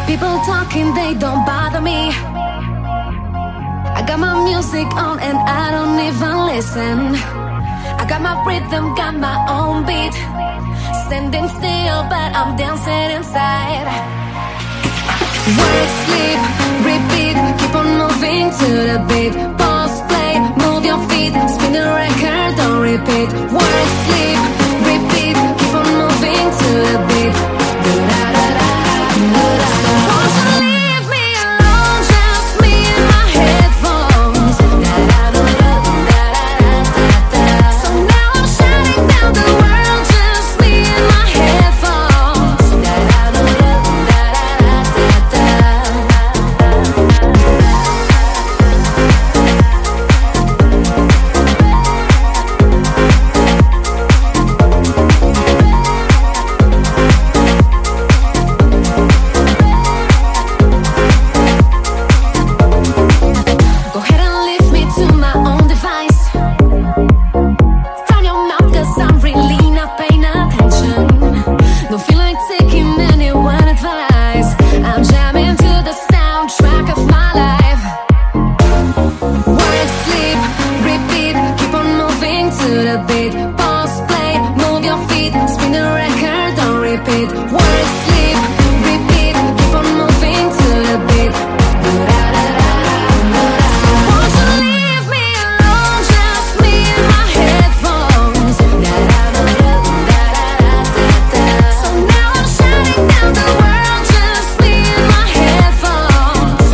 People talking, they don't bother me. I got my music on and I don't even listen. I got my rhythm, got my own beat. Standing still, but I'm dancing inside. Work, sleep, repeat. Keep on moving to the beat. Pause, play, move your feet. Spin the record, don't repeat. Work, sleep, repeat. Keep on moving to the beat. Won't you leave me alone, just me and my headphones. So now I'm shutting down the world, just me and my headphones. Go ahead and leave me to my own device. From your mouth, 'cause I'm really not paying attention. Don't feel like taking anyone advice. I'm jamming to the soundtrack of my life. Work, sleep, repeat. Keep on moving to the beat. Pause, play, move your feet. Spin the record, don't repeat. Work, sleep, repeat. Keep on moving to the beat. Won't you leave me alone, just me and my headphones. So now I'm shutting down the world, just me and my headphones.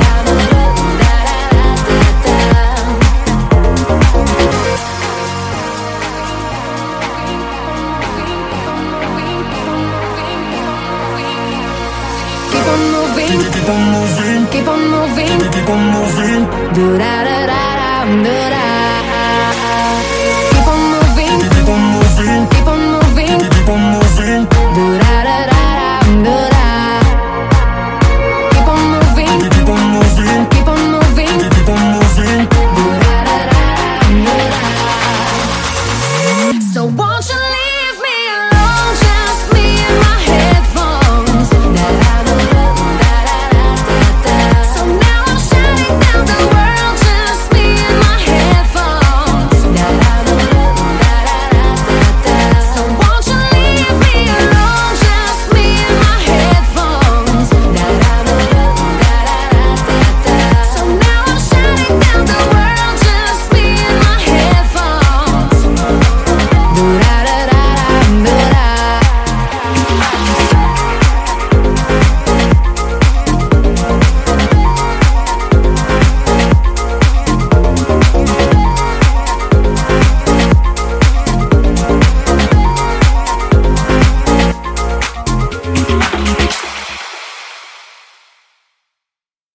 Keep on moving, Keep on moving, keep on moving, keep on moving. do da da da da da.